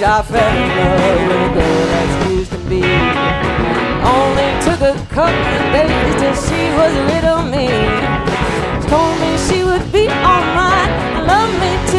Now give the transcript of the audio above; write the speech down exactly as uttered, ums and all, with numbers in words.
I fell in love with a girl that used to be. Only took a couple of days till she was rid of me. She told me she would be on my